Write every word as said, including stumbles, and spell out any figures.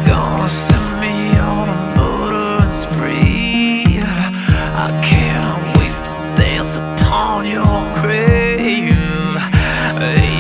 gonna send me on a motoring spree. I cannot wait to dance upon your grave.